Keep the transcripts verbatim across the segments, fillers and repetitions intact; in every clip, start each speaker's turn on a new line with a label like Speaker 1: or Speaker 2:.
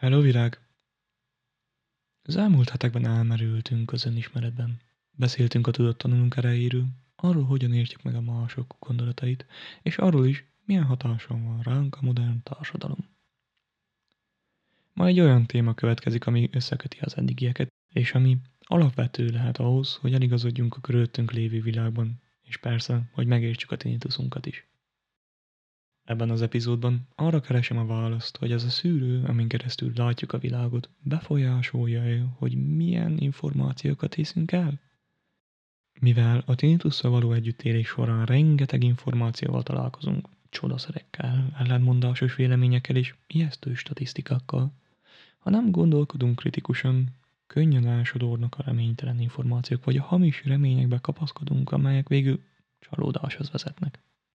Speaker 1: Hello, Virág! Az elmúlt hetekben elmerültünk az önismeretben. Beszéltünk a tudattanulunk erejéről, arról, hogyan értjük meg a mások gondolatait, és arról is, milyen hatással van ránk a modern társadalom. Ma egy olyan téma következik, ami összeköti az eddigieket, és ami alapvető lehet ahhoz, hogy eligazodjunk a körülöttünk lévő világban, és persze, hogy megértsük a tinnitusunkat is. Ebben az epizódban arra keresem a választ, hogy ez a szűrő, amin keresztül látjuk a világot, befolyásolja-e, hogy milyen információkat hiszünk el? Mivel a tinnitusszal való együttélés során rengeteg információval találkozunk, csodaszerekkel, ellentmondásos véleményekkel és ijesztő statisztikákkal, ha nem gondolkodunk kritikusan, könnyen elsodornak a reménytelen információk, vagy a hamis reményekbe kapaszkodunk, amelyek végül csalódáshoz vezetnek.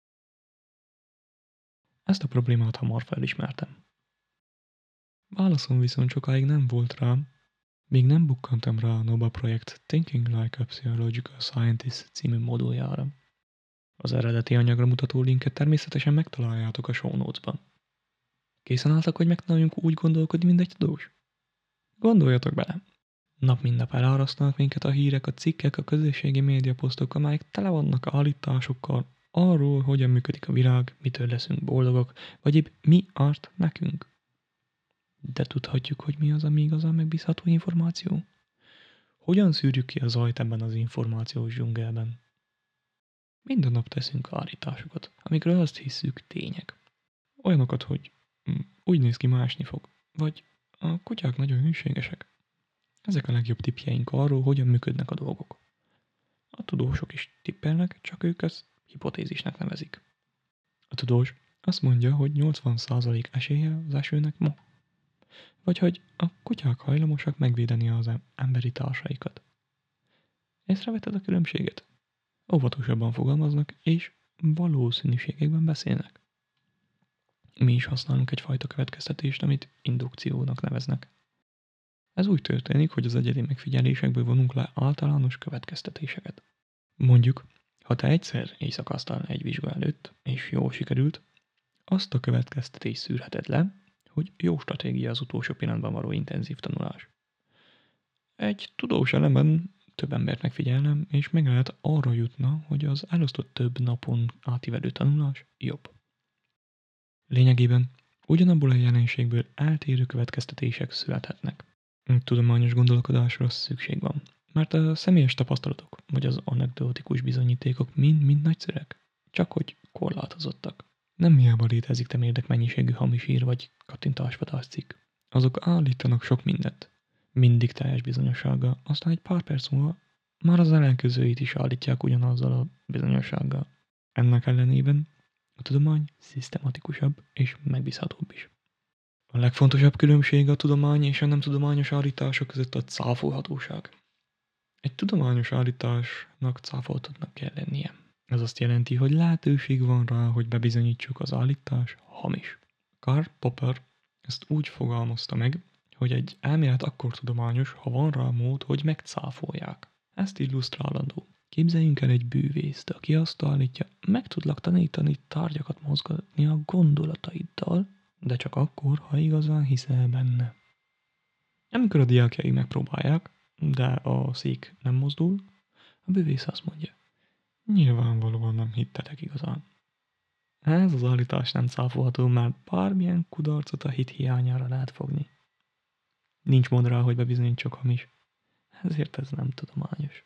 Speaker 1: Ezt a problémát hamar felismertem. Válaszom viszont sokáig nem volt rá, még nem bukkantam rá a Nobel projekt Thinking Like a Psychological Scientist című moduljára. Az eredeti anyagra mutató linket természetesen megtaláljátok a show notes-ban. Készen álltak, hogy megtanuljunk úgy gondolkodni, mint egy tudós? Gondoljatok bele! Nap mint nap elárasztanak minket a hírek, a cikkek, a közösségi médiaposztok, amelyek tele vannak állításokkal arról, hogyan működik a világ, mitől leszünk boldogok, vagy épp mi árt nekünk. De tudhatjuk, hogy mi az, ami igazán megbízható információ? Hogyan szűrjük ki a zajt ebben az információs dzsungelben? Minden nap teszünk állításokat, amikről azt hiszük tények. Olyanokat, hogy hm, úgy néz ki, másni fog, vagy a kutyák nagyon hűségesek. Ezek a legjobb tippjeink arról, hogyan működnek a dolgok. A tudósok is tippelnek, csak ők ezt hipotézisnek nevezik. A tudós azt mondja, hogy nyolcvan százalék esélye az esőnek ma. Vagy hogy a kutyák hajlamosak megvédeni az emberi társaikat. Észrevetted a különbséget? Óvatosabban fogalmaznak, és valószínűségekben beszélnek. Mi is használunk egyfajta következtetést, amit indukciónak neveznek. Ez úgy történik, hogy az egyedi megfigyelésekből vonunk le általános következtetéseket. Mondjuk, ha te egyszer éjszakáztál egy vizsga előtt, és jól sikerült, azt a következtetést szűrheted le, hogy jó stratégia az utolsó pillanatban való intenzív tanulás. Egy tudós elemben több embert megfigyelnem, és meg lehet arra jutna, hogy az elosztott több napon átívelő tanulás jobb. Lényegében ugyanabból a jelenségből eltérő következtetések születhetnek. Tudományos gondolkodásra szükség van, mert a személyes tapasztalatok vagy az anekdotikus bizonyítékok mind-mind nagyszerűek, csak hogy korlátozottak. Nem hiába létezik temérdek mennyiségű hamis hír vagy kattintásvadás cikk. Azok állítanak sok mindent, mindig teljes bizonyossággal, aztán egy pár perc múlva már az ellenkezőit is állítják ugyanazzal a bizonyossággal. Ennek ellenében a tudomány szisztematikusabb és megbízhatóbb is. A legfontosabb különbség a tudomány és a nem tudományos állítások között a cáfolhatóság. Egy tudományos állításnak cáfoltatnak kell lennie. Ez azt jelenti, hogy lehetőség van rá, hogy bebizonyítsuk az állítás hamis. Karl Popper ezt úgy fogalmazta meg, hogy egy elmélet akkor tudományos, ha van rá mód, hogy megcáfolják. Ezt illusztrálandó. Képzeljünk el egy bűvészt, aki azt állítja, meg tudlak tanítani tárgyakat mozgatni a gondolataiddal, de csak akkor, ha igazán hiszel benne. Amikor a diákjai megpróbálják, de a szék nem mozdul, a bűvész azt mondja, nyilvánvalóan nem hittetek igazán. Ez az állítás nem cáfolható, mert bármilyen kudarcot a hit hiányára lehet fogni. Nincs mód rá, hogy bebizonyítsuk hamis. Ezért ez nem tudományos.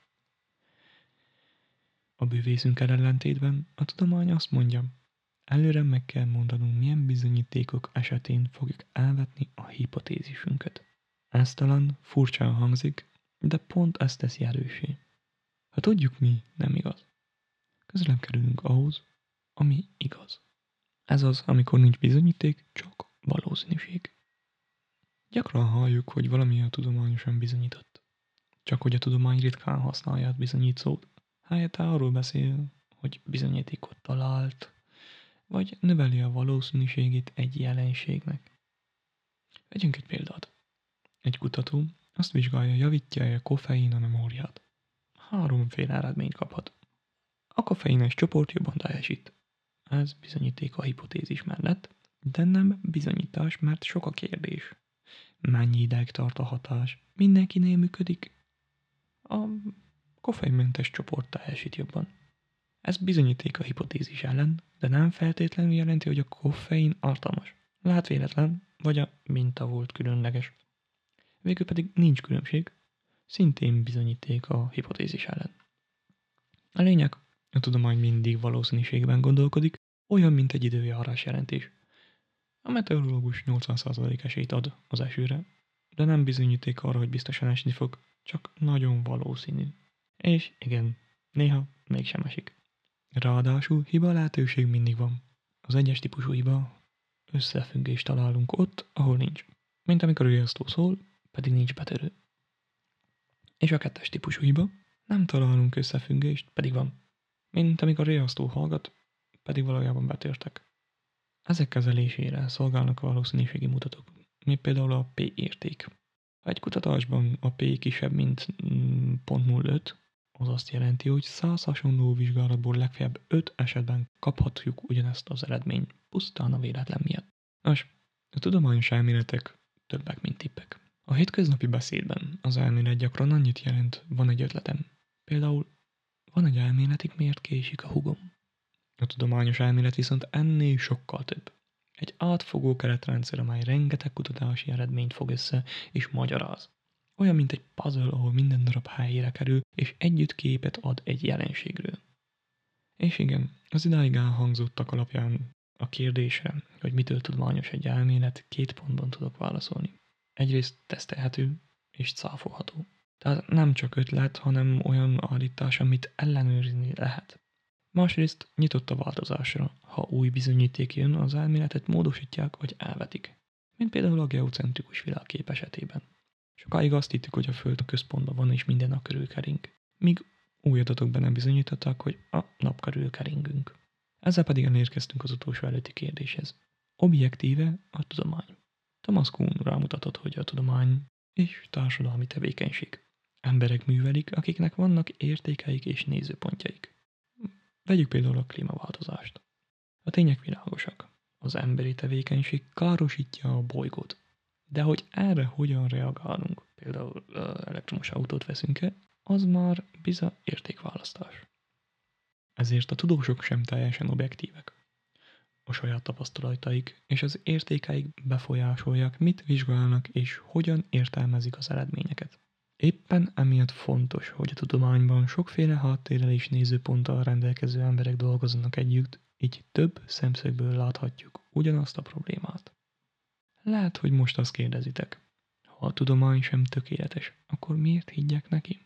Speaker 1: A bűvészünkkel ellentétben a tudomány azt mondja, előre meg kell mondanunk, milyen bizonyítékok esetén fogjuk elvetni a hipotézisünket. Ez talán furcsán hangzik, de pont ezt teszi erőssé. Ha tudjuk mi nem igaz, közelebb kerülünk ahhoz, ami igaz. Ez az, amikor nincs bizonyíték, csak valószínűség. Gyakran halljuk, hogy valami a tudományosan bizonyított. Csak hogy a tudomány ritkán használja a bizonyít szót. Helyette arról beszél, hogy bizonyítékot talált, vagy növeli a valószínűségét egy jelenségnek. Vegyünk egy példát. Egy kutató azt vizsgálja, javítja a koffein a memóriát. Háromféle eredményt kaphat. A koffeines csoport jobban teljesít. Ez bizonyíték a hipotézis mellett, de nem bizonyítás, mert sok a kérdés. Mennyi ideig tart a hatás? Mindenkinél működik? A koffeinmentes csoport teljesít jobban. Ez bizonyíték a hipotézis ellen, de nem feltétlenül jelenti, hogy a koffein ártalmas. Lehet véletlen, vagy a minta volt különleges. Végül pedig nincs különbség, szintén bizonyíték a hipotézis ellen. A lényeg, a tudomány mindig valószínűségben gondolkodik, olyan, mint egy időjárás jelentés. A meteorológus nyolcvan százalék esélyt ad az esőre, de nem bizonyíték arra, hogy biztosan esni fog, csak nagyon valószínű. És igen, néha mégsem esik. Ráadásul hiba lehetőség mindig van. Az egyes típusú hiba összefüggést találunk ott, ahol nincs. Mint amikor a riasztó szól, pedig nincs betörő. És a kettes típusú hiba, nem találunk összefüggést, pedig van. Mint amikor a riasztó hallgat, pedig valójában betörtek. Ezek kezelésére szolgálnak a valószínűségi mutatók, mint például a P érték. Ha egy kutatásban a P kisebb, mint nulla egész nulla öt, az azt jelenti, hogy száz hasonló vizsgálatból legfeljebb öt esetben kaphatjuk ugyanezt az eredményt, pusztán a véletlen miatt. Nos, a tudományos elméletek többek, mint tippek. A hétköznapi beszédben az elmélet gyakran annyit jelent, van egy ötletem. Például, van egy elméletig, miért késik a húgom. A tudományos elmélet viszont ennél sokkal több. Egy átfogó keretrendszer, amely rengeteg kutatási eredményt fog össze és magyaráz. Olyan, mint egy puzzle, ahol minden darab helyére kerül, és együtt képet ad egy jelenségről. És igen, az idáig elhangzottak alapján a kérdésre, hogy mitől tudományos egy elmélet, két pontban tudok válaszolni. Egyrészt tesztelhető és cáfolható. Tehát nem csak ötlet, hanem olyan állítás, amit ellenőrizni lehet. Másrészt nyitott a változásra, ha új bizonyíték jön, az elméletet módosítják vagy elvetik. Mint például a geocentrikus világkép esetében. Sokáig azt hittük, hogy a Föld a központban van és minden a körül kering, míg új adatok be nem bizonyították, hogy a nap körül keringünk. Ezzel pedig elérkeztünk az utolsó előtti kérdéshez. Objektíve a tudomány. Thomas Kuhn rámutatott, hogy a tudomány és társadalmi tevékenység. Emberek művelik, akiknek vannak értékeik és nézőpontjaik. Vegyük például a klímaváltozást. A tények világosak. Az emberi tevékenység károsítja a bolygót. De hogy erre hogyan reagálunk, például elektromos autót veszünk-e, az már biza értékválasztás. Ezért a tudósok sem teljesen objektívek. A saját tapasztalataik és az értékeik befolyásolják, mit vizsgálnak és hogyan értelmezik az eredményeket. Éppen emiatt fontos, hogy a tudományban sokféle háttérrel és nézőponttal rendelkező emberek dolgoznak együtt, így több szemszögből láthatjuk ugyanazt a problémát. Lehet, hogy most azt kérdezitek, ha a tudomány sem tökéletes, akkor miért higgyek neki?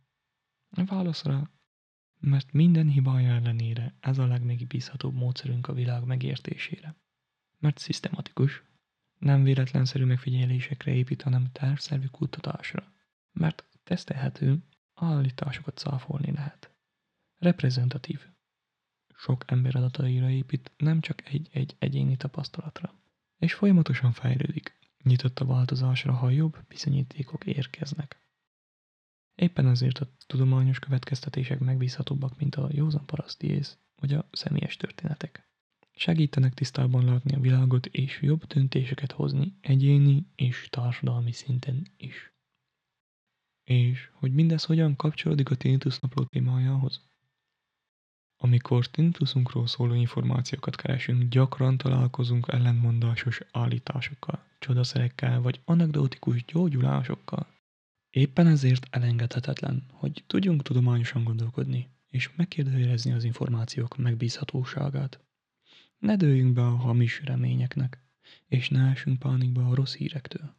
Speaker 1: A válasz rá, mert minden hibája ellenére ez a legmegbízhatóbb módszerünk a világ megértésére. Mert szisztematikus, nem véletlenszerű megfigyelésekre épít, hanem tervszerű kutatásra. Mert tesztelhető, állításokat cáfolni lehet. Reprezentatív. Sok ember adataira épít, nem csak egy-egy egyéni tapasztalatra. És folyamatosan fejlődik. Nyitott a változásra, ha jobb bizonyítékok érkeznek. Éppen ezért a tudományos következtetések megbízhatóbbak, mint a józan parasztiész vagy a személyes történetek. Segítenek tisztában látni a világot és jobb döntéseket hozni egyéni és társadalmi szinten is. És hogy mindez hogyan kapcsolódik a Tinnitus napló témájához? Amikor tinnitusunkról szóló információkat keresünk, gyakran találkozunk ellentmondásos állításokkal, csodaszerekkel vagy anekdotikus gyógyulásokkal. Éppen ezért elengedhetetlen, hogy tudjunk tudományosan gondolkodni, és megkérdőjelezni az információk megbízhatóságát. Ne dőljünk be a hamis reményeknek, és ne essünk pánikba a rossz hírektől.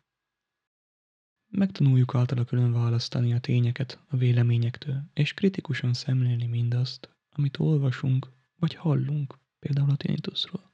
Speaker 1: Megtanuljuk általa külön választani a tényeket a véleményektől, és kritikusan szemlélni mindazt, amit olvasunk vagy hallunk, például a tinnitusról.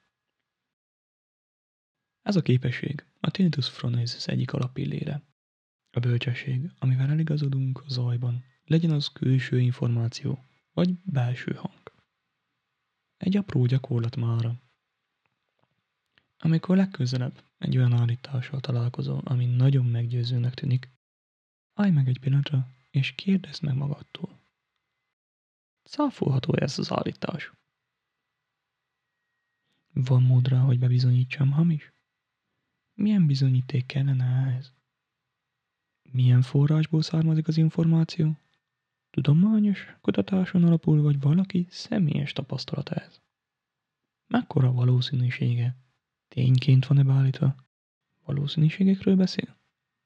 Speaker 1: Ez a képesség a tinnitus phronesis egyik alappillére. A bölcsesség, amivel eligazodunk a zajban, legyen az külső információ, vagy belső hang. Egy apró gyakorlat mára. Amikor legközelebb egy olyan állítással találkozol, ami nagyon meggyőzőnek tűnik, állj meg egy pillanatra, és kérdezd meg magadtól. Cáfolható ez az állítás? Van mód rá, hogy bebizonyítsam hamis? Milyen bizonyíték kellene ehhez? Milyen forrásból származik az információ? Tudományos kutatáson alapul, vagy valaki személyes tapasztalat ez? Mekkora valószínűsége? Tényként van-e beállítva? Valószínűségekről beszél?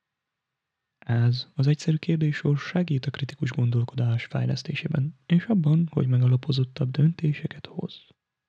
Speaker 1: Ez az egyszerű kérdéssor segít a kritikus gondolkodás fejlesztésében, és abban, hogy megalapozottabb döntéseket hoz.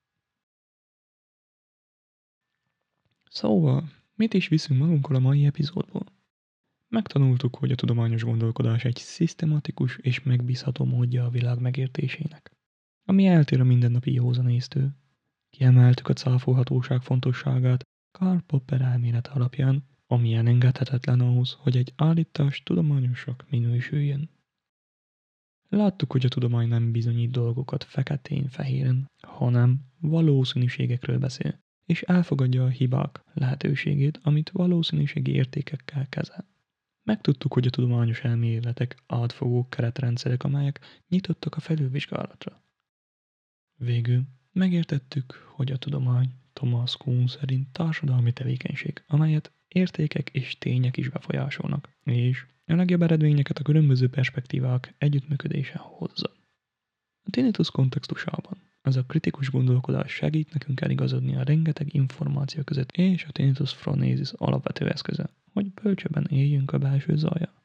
Speaker 1: Szóval, mit is viszünk magunkkal a mai epizódból? Megtanultuk, hogy a tudományos gondolkodás egy szisztematikus és megbízható módja a világ megértésének, ami eltér a mindennapi józanésztől. Kiemeltük a cáfolhatóság fontosságát Karl Popper elmélet alapján, ami elengedhetetlen ahhoz, hogy egy állítás tudományosak minősüljön. Láttuk, hogy a tudomány nem bizonyít dolgokat feketén-fehéren, hanem valószínűségekről beszél, és elfogadja a hibák lehetőségét, amit valószínűségi értékekkel kezel. Megtudtuk, hogy a tudományos elméletek átfogó keretrendszerek, amelyek nyitottak a felülvizsgálatra. Végül megértettük, hogy a tudomány Thomas Kuhn szerint társadalmi tevékenység, amelyet értékek és tények is befolyásolnak, és a legjobb eredményeket a különböző perspektívák együttműködése hozza. A tinnitus kontextusában ez a kritikus gondolkodás segít nekünk eligazodni a rengeteg információ között, és a tinnitus phronesis alapvető eszköze, hogy bölcsebben éljünk a belső zajjal.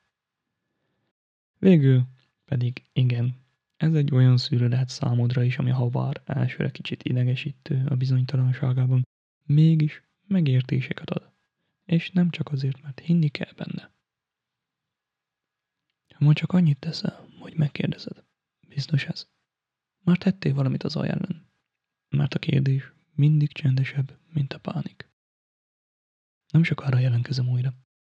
Speaker 1: Végül pedig igen, ez egy olyan szűrő lehet számodra is, ami ha bár elsőre kicsit idegesítő a bizonytalanságában, mégis megértéseket ad, és nem csak azért, mert hinni kell benne. Ha ma csak annyit teszel, hogy megkérdezed, biztos ez? Már tettél valamit az zaj ellen? Mert a kérdés mindig csendesebb, mint a pánik. Nem sokára jelentkezem újra.